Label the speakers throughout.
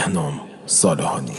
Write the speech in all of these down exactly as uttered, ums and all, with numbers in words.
Speaker 1: بهنام صالحانی.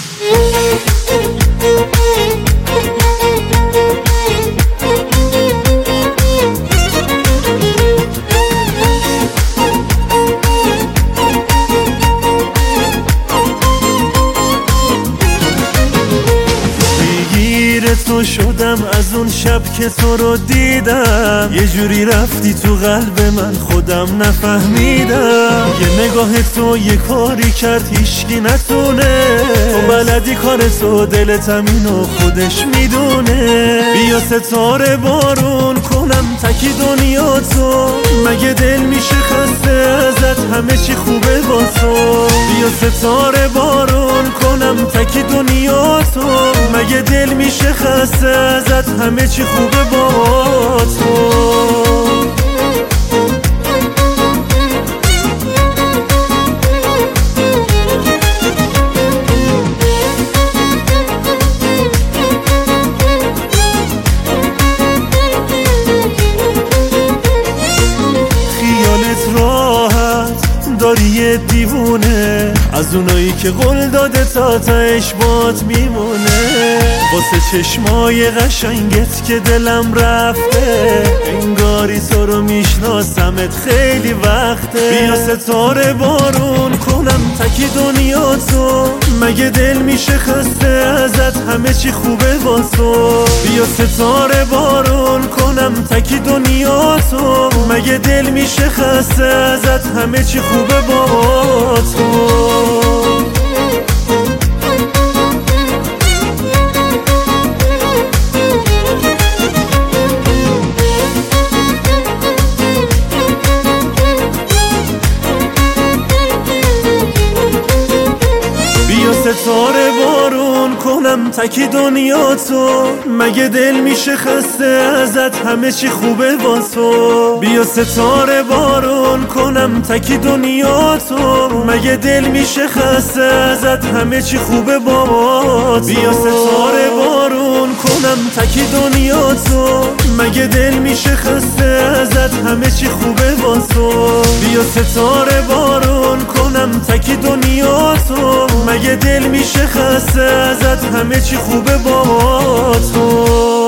Speaker 2: تو شدم از اون شب که تو رو دیدم، یه جوری رفتی تو قلب من خودم نفهمیدم. یه نگاه تو یه کاری کرد هیچکی نتونه، تو بلدی کار تو دلتم اینو خودش میدونه. بیا ستاره بارون کنم تکی دنیا تو، مگه دل میشه خسته ازت همه چی خوبه با تو. بیا ستاره بارون کنم تکی دنیا تو، مگه دل میشه خسته ازت همه چی خوبه با تو. خیالت راحت داری یه دیوونه، از اونایی که قول داده تا تاش بات میمونه. واسه چشمای قشنگت که دلم رفته، انگاری تو رو میشناسمت خیلی وقته. بیا ستاره بارون کنم تکی دنیا تو، مگه دل میشه خسته ازت همه چی خوبه با تو. بیا ستاره بارون کنم تکی دنیا تو، مگه دل میشه خسته ازت همه چی خوبه با تو. ستاره بارون کنم تکی دنیا تو، مگه دل میشه خسته ازت همه چی خوبه با تو. بیا ستاره بارون کنم تکی دنیا تو، مگه دل میشه خسته ازت همه چی خوبه با تو. بیا ستاره بارون کنم تکی دنیا تو، مگه دل میشه خسته ازت همه چی خوبه با تو. بیا ستاره بارون کنم تکی دنیا تو، مگه دل میشه خسته ازت همه چی خوبه با تو.